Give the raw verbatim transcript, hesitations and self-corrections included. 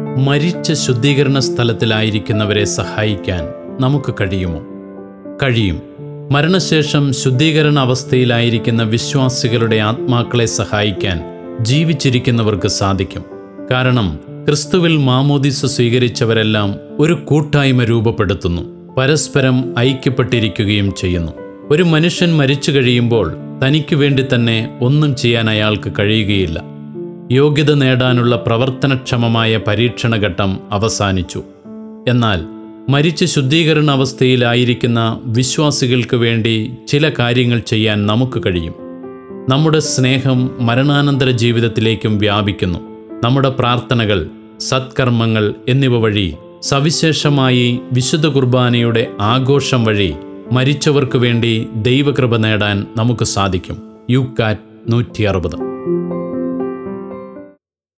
മരിച്ച ശുദ്ധീകരണ സ്ഥലത്തിലായിരിക്കുന്നവരെ സഹായിക്കാൻ നമുക്ക് കഴിയുമോ? കഴിയും. മരണശേഷം ശുദ്ധീകരണ അവസ്ഥയിലായിരിക്കുന്ന വിശ്വാസികളുടെ ആത്മാക്കളെ സഹായിക്കാൻ ജീവിച്ചിരിക്കുന്നവർക്ക് സാധിക്കും. കാരണം ക്രിസ്തുവിൽ മാമോദീസ സ്വീകരിച്ചവരെല്ലാം ഒരു കൂട്ടായ്മ രൂപപ്പെടുത്തുന്നു, പരസ്പരം ഐക്യപ്പെട്ടിരിക്കുകയും ചെയ്യുന്നു. ഒരു മനുഷ്യൻ മരിച്ചു കഴിയുമ്പോൾ തനിക്ക് വേണ്ടി തന്നെ ഒന്നും ചെയ്യാൻ അയാൾക്ക് കഴിയുകയില്ല. യോഗ്യത നേടാനുള്ള പ്രവർത്തനക്ഷമമായ പരീക്ഷണഘട്ടം അവസാനിച്ചു. എന്നാൽ മരിച്ച് ശുദ്ധീകരണ അവസ്ഥയിലായിരിക്കുന്ന വിശ്വാസികൾക്ക് വേണ്ടി ചില കാര്യങ്ങൾ ചെയ്യാൻ നമുക്ക് കഴിയും. നമ്മുടെ സ്നേഹം മരണാനന്തര ജീവിതത്തിലേക്കും വ്യാപിക്കുന്നു. നമ്മുടെ പ്രാർത്ഥനകൾ, സത്കർമ്മങ്ങൾ എന്നിവ വഴി, സവിശേഷമായി വിശുദ്ധ കുർബാനയുടെ ആഘോഷം വഴി മരിച്ചവർക്ക് വേണ്ടി ദൈവകൃപ നേടാൻ നമുക്ക് സാധിക്കും. യൂക്കാറ്റ് നൂറ്റി അറുപത്.